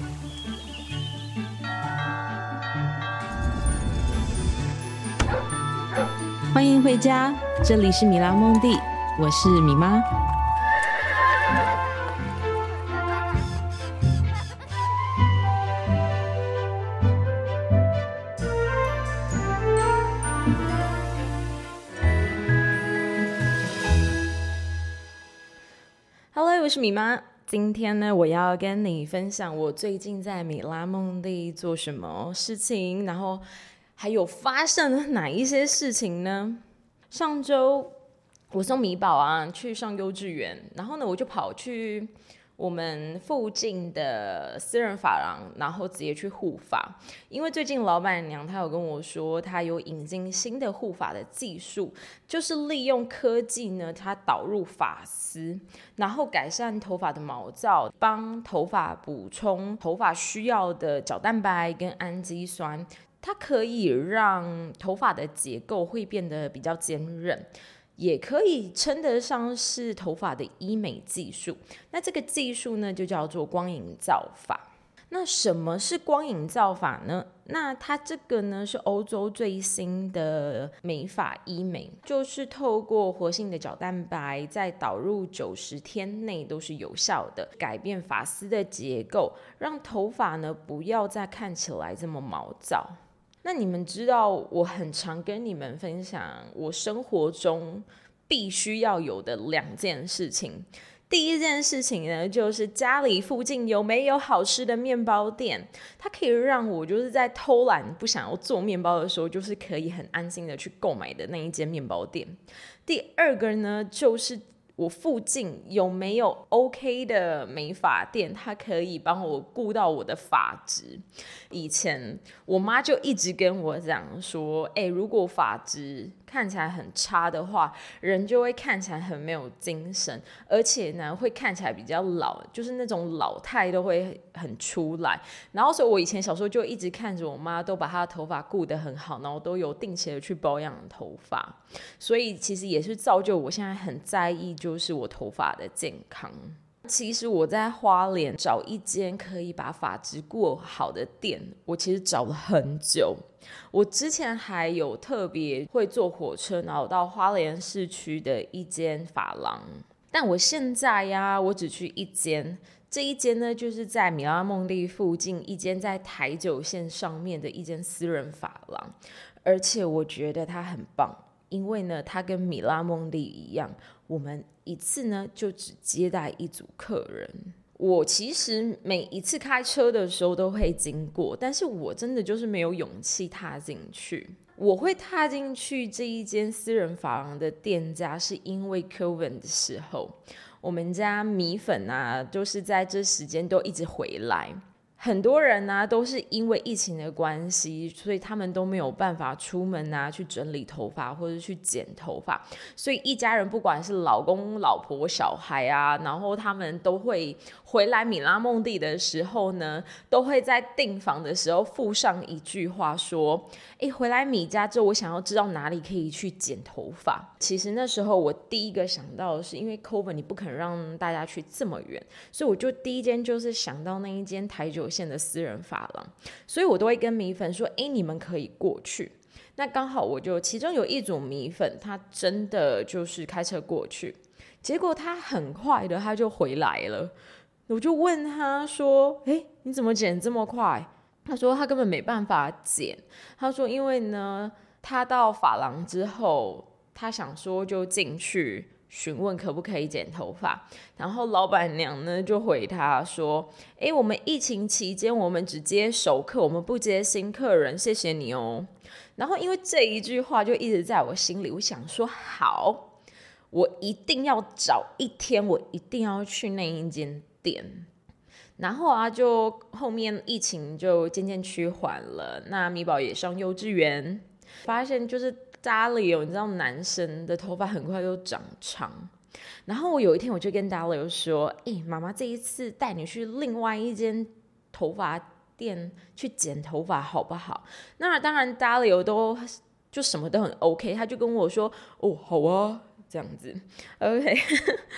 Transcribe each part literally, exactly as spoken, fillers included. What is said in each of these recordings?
欢迎回家，这里是米拉梦蒂，我是米妈。Hello， 我是米妈。今天呢，我要跟你分享我最近在米拉梦蒂做什么事情，然后还有发生了哪一些事情呢？上周我送米宝啊去上幼稚园，然后呢我就跑去我们附近的私人发廊，然后直接去护发。因为最近老板娘她有跟我说，她有引进新的护发的技术，就是利用科技呢，它导入发丝，然后改善头发的毛躁，帮头发补充头发需要的角蛋白跟氨基酸。它可以让头发的结构会变得比较坚韧，也可以称得上是头发的医美技术。那这个技术呢，就叫做光影造发。那什么是光影造发呢？那它这个呢是欧洲最新的美发医美，就是透过活性的角蛋白，在导入九十天内都是有效的，改变发丝的结构，让头发呢不要再看起来这么毛躁。那你们知道我很常跟你们分享我生活中必须要有的两件事情。第一件事情呢，就是家里附近有没有好吃的面包店，它可以让我就是在偷懒不想要做面包的时候，就是可以很安心的去购买的那一间面包店。第二个呢，就是我附近有没有 OK 的美发店，它可以帮我顾到我的发质。以前我妈就一直跟我讲说，欸，如果发质看起来很差的话，人就会看起来很没有精神，而且呢会看起来比较老，就是那种老态都会很出来。然后所以我以前小时候就一直看着我妈都把她的头发顾得很好，然后都有定期的去保养头发，所以其实也是造就我现在很在意就是我头发的健康。其实我在花莲找一间可以把发质顾好的店，我其实找了很久。我之前还有特别会坐火车，然后到花莲市区的一间发廊，但我现在呀，我只去一间。这一间呢，就是在米拉梦蒂附近一间在台九线上面的一间私人发廊，而且我觉得它很棒。因为呢，它跟米拉梦蒂一样，我们一次呢就只接待一组客人。我其实每一次开车的时候都会经过，但是我真的就是没有勇气踏进去。我会踏进去这一间私人发廊的店家，是因为 COVID 的时候，我们家米粉啊，就是在这时间都一直回来。很多人呢、啊、都是因为疫情的关系，所以他们都没有办法出门啊，去整理头发或者去剪头发，所以一家人不管是老公、老婆、小孩啊，然后他们都会回来米拉梦蒂的时候呢，都会在订房的时候附上一句话说：哎，回来米家之后，我想要知道哪里可以去剪头发。其实那时候我第一个想到的是，因为 COVID 你不可能让大家去这么远，所以我就第一间就是想到那一间台九线的私人发廊，所以我都会跟米粉说，哎，你们可以过去。那刚好我就其中有一组米粉，他真的就是开车过去，结果他很快的他就回来了。我就问他说，哎，你怎么剪这么快？他说他根本没办法剪，他说因为呢，他到发廊之后，他想说就进去询问可不可以剪头发，然后老板娘呢就回他说，诶，我们疫情期间我们只接熟客，我们不接新客人，谢谢你哦。然后因为这一句话就一直在我心里，我想说好，我一定要找一天，我一定要去那一间店。然后啊，就后面疫情就渐渐趋缓了，那米宝也上幼稚园，发现就是家里有你知道男生的头发很快就长长。然后我有一天我就跟 Dario 说，欸，妈妈这一次带你去另外一间头发店去剪头发好不好？那当然 Dario 都就什么都很 OK， 他就跟我说，哦好啊，这样子 OK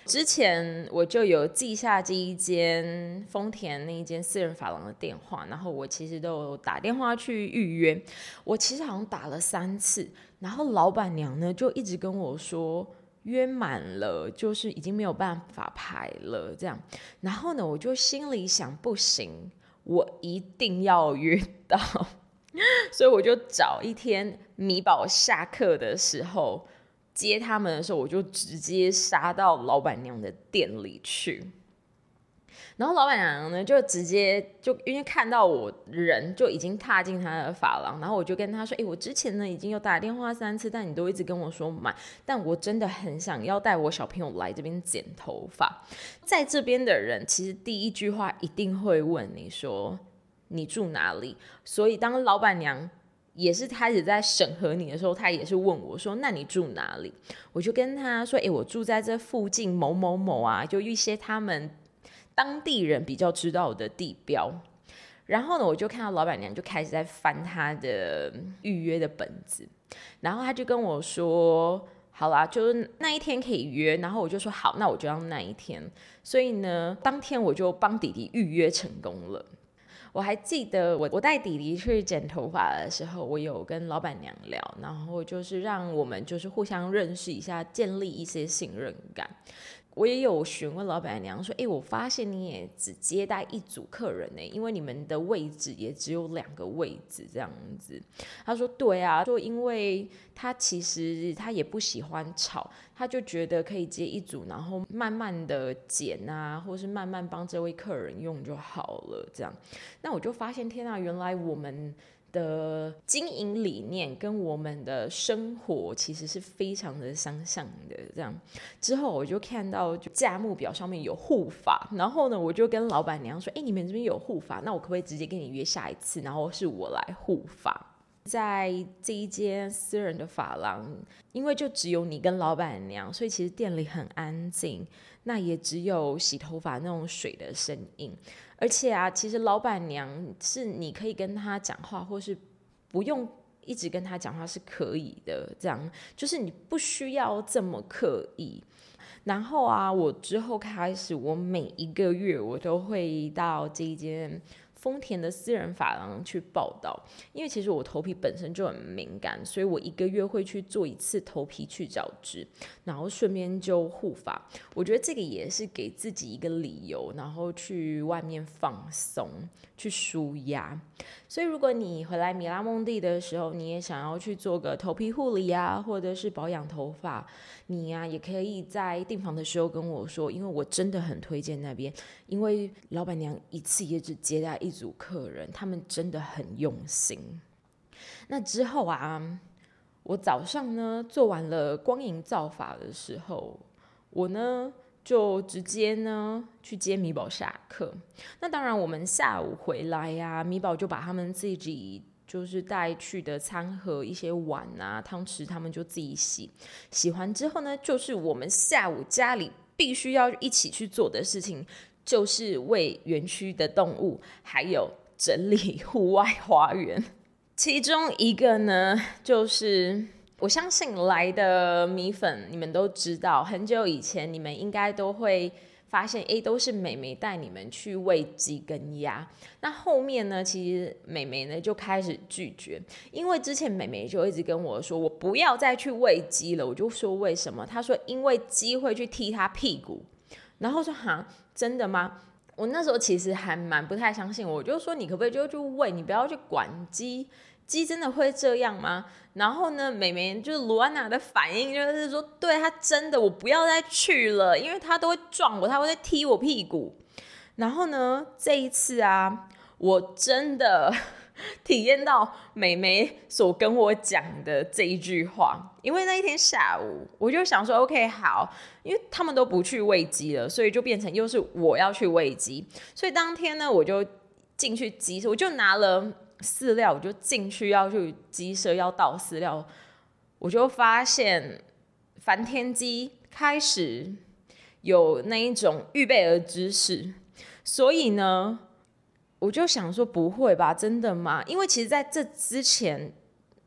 之前我就有记下这一间丰田那一间私人发廊的电话，然后我其实都有打电话去预约，我其实好像打了三次，然后老板娘呢就一直跟我说约满了，就是已经没有办法排了这样。然后呢我就心里想，不行，我一定要约到所以我就找一天米宝下课的时候接他们的时候，我就直接杀到老板娘的店里去。然后老板娘呢就直接就因为看到我人就已经踏进她的发廊，然后我就跟她说，哎、欸，我之前呢已经有打电话三次，但你都一直跟我说买，但我真的很想要带我小朋友来这边剪头发。在这边的人其实第一句话一定会问你说你住哪里，所以当老板娘也是开始在审核你的时候，他也是问我说那你住哪里，我就跟他说，哎、欸，我住在这附近某某某啊，就一些他们当地人比较知道的地标。然后呢我就看到老板娘就开始在翻她的预约的本子，然后他就跟我说好啦，就是那一天可以约，然后我就说好，那我就要那一天。所以呢当天我就帮弟弟预约成功了。我还记得我我带弟弟去剪头发的时候，我有跟老板娘聊，然后就是让我们就是互相认识一下，建立一些信任感。我也有询问老板娘说，哎、欸，我发现你也只接待一组客人呢，因为你们的位置也只有两个位置这样子。他说对啊，说因为他其实他也不喜欢吵，他就觉得可以接一组，然后慢慢的剪啊，或是慢慢帮这位客人用就好了这样。那我就发现天啊，原来我们的经营理念跟我们的生活其实是非常的相像的这样。之后我就看到就价目表上面有护发，然后呢我就跟老板娘说，哎、欸，你们这边有护发，那我可不可以直接跟你约下一次，然后是我来护发。在这一间私人的发廊，因为就只有你跟老板娘，所以其实店里很安静，那也只有洗头发那种水的声音。而且啊，其实老板娘是你可以跟她讲话，或是不用一直跟她讲话是可以的，这样就是你不需要这么刻意。然后啊，我之后开始，我每一个月我都会到这一间丰田的私人发廊去报道，因为其实我头皮本身就很敏感，所以我一个月会去做一次头皮去角质，然后顺便就护发。我觉得这个也是给自己一个理由，然后去外面放松，去舒压。所以如果你回来米拉梦蒂的时候，你也想要去做个头皮护理啊，或者是保养头发，你啊也可以在订房的时候跟我说，因为我真的很推荐那边，因为老板娘一次也只接待一组客人，他们真的很用心。那之后啊，我早上呢做完了光影造发的时候，我呢就直接呢去接米宝下课。那当然我们下午回来呀、啊，米宝就把他们自己就是带去的餐盒一些碗啊汤匙他们就自己洗，洗完之后呢，就是我们下午家里必须要一起去做的事情，就是为园区的动物还有整理户外花园。其中一个呢就是我相信来的米粉你们都知道，很久以前你们应该都会发现，哎，都是妹妹带你们去喂鸡跟鸭。那后面呢，其实妹妹呢就开始拒绝，因为之前妹妹就一直跟我说，我不要再去喂鸡了。我就说为什么？她说因为鸡会去踢她屁股。然后说哈，真的吗？我那时候其实还蛮不太相信，我就说你可不可以就去喂，你不要去管鸡，鸡真的会这样吗？然后呢，妹妹就是卢安娜的反应就是说，对，她真的，我不要再去了，因为她都会撞我，她会踢我屁股。然后呢，这一次啊，我真的体验到妹妹所跟我讲的这一句话，因为那一天下午我就想说 OK 好，因为他们都不去喂鸡了，所以就变成又是我要去喂鸡，所以当天呢我就进去鸡舍，我就拿了饲料，我就进去要去鸡舍要倒饲料，我就发现繁田鸡开始有那一种预备的姿势，所以呢我就想说不会吧，真的吗？因为其实在这之前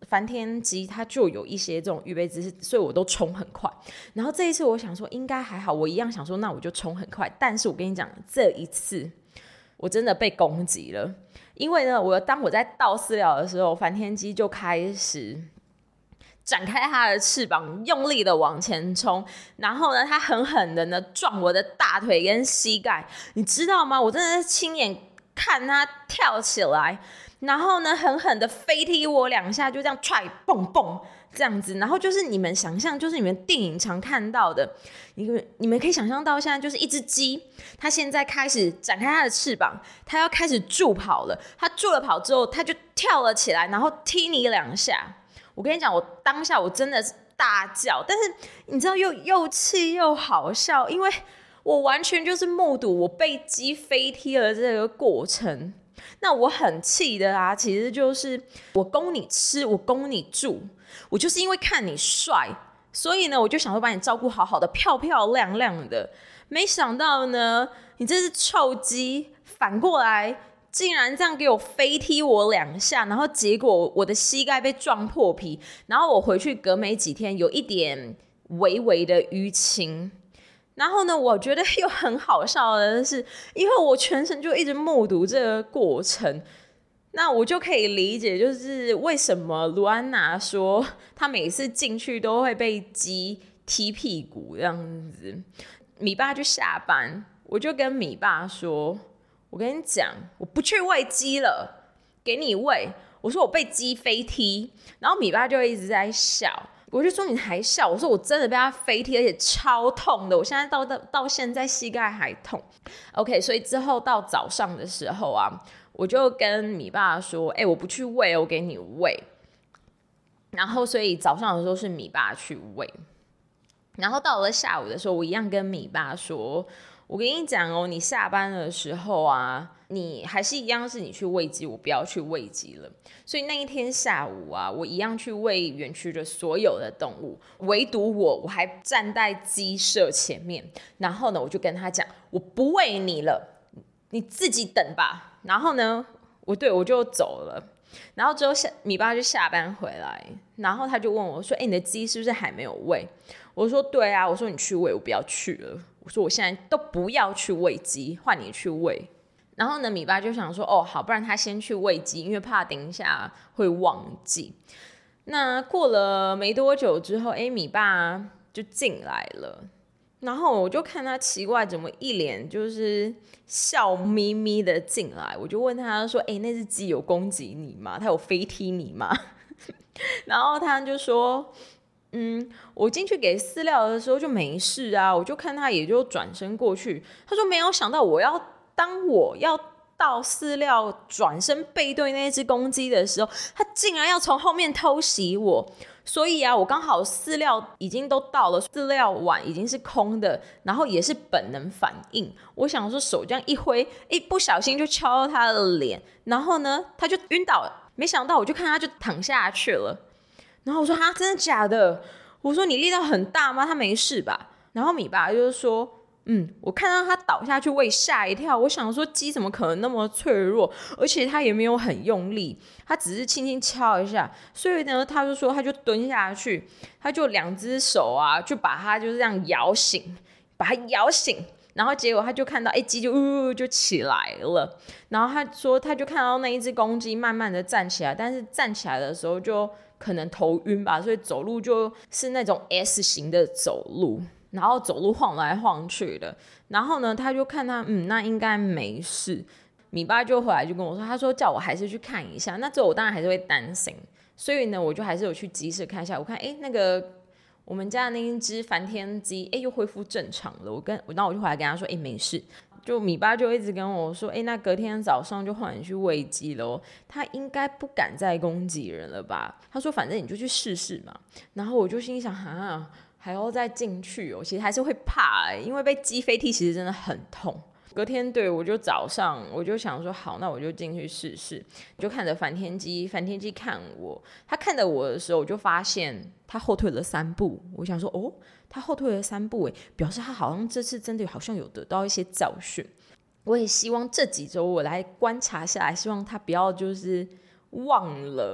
翻天机它就有一些这种预备姿势，所以我都冲很快。然后这一次我想说应该还好，我一样想说那我就冲很快。但是我跟你讲，这一次我真的被攻击了，因为呢，我当我在倒饲料的时候，翻天机就开始展开它的翅膀，用力的往前冲，然后呢，它狠狠的呢撞我的大腿跟膝盖，你知道吗？我真的是亲眼看它跳起来，然后呢，狠狠的飞踢我两下，就这样踹蹦蹦这样子，然后就是你们想象，就是你们电影常看到的，你们你们可以想象到，现在就是一只鸡，它现在开始展开它的翅膀，它要开始助跑了，它助了跑之后，它就跳了起来，然后踢你两下。我跟你讲，我当下我真的是大叫，但是你知道又又气又好笑，因为我完全就是目睹我被鸡飞踢的这个过程。那我很气的啊，其实就是我供你吃，我供你住，我就是因为看你帅，所以呢，我就想说把你照顾好好的，漂漂亮亮的。没想到呢，你这只臭鸡反过来竟然这样给我飞踢我两下，然后结果我的膝盖被撞破皮，然后我回去隔没几天有一点微微的淤青。然后呢，我觉得又很好笑的是，因为我全程就一直目睹这个过程，那我就可以理解，就是为什么卢安娜说她每次进去都会被鸡踢屁股这样子。米爸就下班，我就跟米爸说，我跟你讲，我不去喂鸡了，给你喂。我说我被鸡飞踢，然后米爸就一直在笑。我就说你还笑，我说我真的被他飞踢，而且超痛的，我现在到到到现在膝盖还痛。OK， 所以之后到早上的时候啊，我就跟米爸说，哎、欸，我不去喂，我给你喂。然后所以早上的时候是米爸去喂，然后到了下午的时候，我一样跟米爸说，我跟你讲哦，你下班的时候啊，你还是一样是你去喂鸡，我不要去喂鸡了。所以那一天下午啊，我一样去喂园区的所有的动物，唯独我我还站在鸡舍前面。然后呢，我就跟他讲，我不喂你了，你自己等吧。然后呢，我对我就走了。然后之后下米爸就下班回来，然后他就问我说，哎、欸，你的鸡是不是还没有喂？我说对啊，我说你去喂，我不要去了。我说我现在都不要去喂鸡，换你去喂。然后呢，米爸就想说，哦，好，不然他先去喂鸡，因为怕等一下会忘记。那过了没多久之后，哎，米爸就进来了，然后我就看他奇怪，怎么一脸就是笑眯眯的进来。我就问他说，哎，那只鸡有攻击你吗？他有飞踢你吗？然后他就说，嗯，我进去给饲料的时候就没事啊，我就看他也就转身过去。他说没有想到我要当我要倒饲料转身背对那只公鸡的时候，他竟然要从后面偷袭我。所以啊，我刚好饲料已经都倒了，饲料碗已经是空的，然后也是本能反应。我想说手这样一挥，一不小心就敲到他的脸，然后呢他就晕倒了。没想到我就看他就躺下去了。然后我说哈，真的假的？我说你力道很大吗？他没事吧？然后米爸就是说，嗯，我看到他倒下去，我也吓一跳。我想说鸡怎么可能那么脆弱？而且他也没有很用力，他只是轻轻敲一下。所以呢，他就说他就蹲下去，他就两只手啊，就把他就是这样摇醒，把他摇醒。然后结果他就看到，哎，鸡就呜就起来了。然后他说，他就看到那一只公鸡慢慢的站起来，但是站起来的时候就可能头晕吧，所以走路就是那种 S 型的走路，然后走路晃来晃去的。然后呢，他就看他，嗯，那应该没事。米爸就回来就跟我说，他说叫我还是去看一下。那之后我当然还是会担心，所以呢，我就还是有去鸡舍看一下。我看，哎，那个我们家的那一只繁天鸡，哎，又恢复正常了。我跟，然后我就回来跟他说，哎，没事。就米爸就一直跟我说，哎，那隔天早上就换你去喂鸡了，他应该不敢再攻击人了吧？他说，反正你就去试试嘛。然后我就心想，哈，还要再进去哦，其实还是会怕、欸，因为被鸡飞踢其实真的很痛。隔天对我就早上我就想说好，那我就进去试试，就看着繁天鸡，繁天鸡看我，他看着我的时候，我就发现他后退了三步。我想说哦，他后退了三步，哎，表示他好像这次真的好像有得到一些教训。我也希望这几周我来观察下来，希望他不要就是忘了，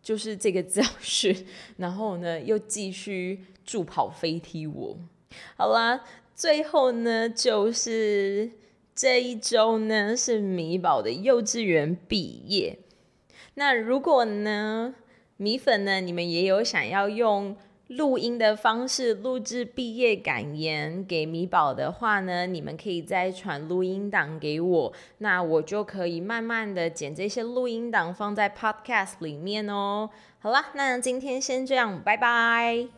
就是这个教训，然后呢又继续助跑飞踢我。好啦，最后呢就是这一周呢是米宝的幼稚园毕业。那如果呢米粉呢你们也有想要用录音的方式录制毕业感言给米宝的话呢，你们可以再传录音档给我，那我就可以慢慢的剪这些录音档放在 podcast 里面哦。好啦，那今天先这样，拜拜。